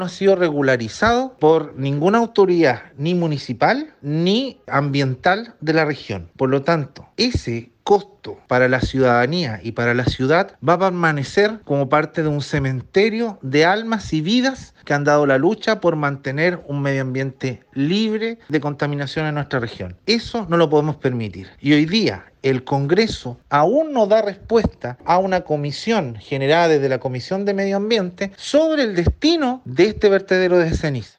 no ha sido regularizado por ninguna autoridad, ni municipal ni ambiental de la región. Por lo tanto, ese costo para la ciudadanía y para la ciudad va a permanecer como parte de un cementerio de almas y vidas que han dado la lucha por mantener un medio ambiente libre de contaminación en nuestra región. Eso no lo podemos permitir. Y hoy día el Congreso aún no da respuesta a una comisión generada desde la Comisión de Medio Ambiente sobre el destino de este vertedero de ceniza.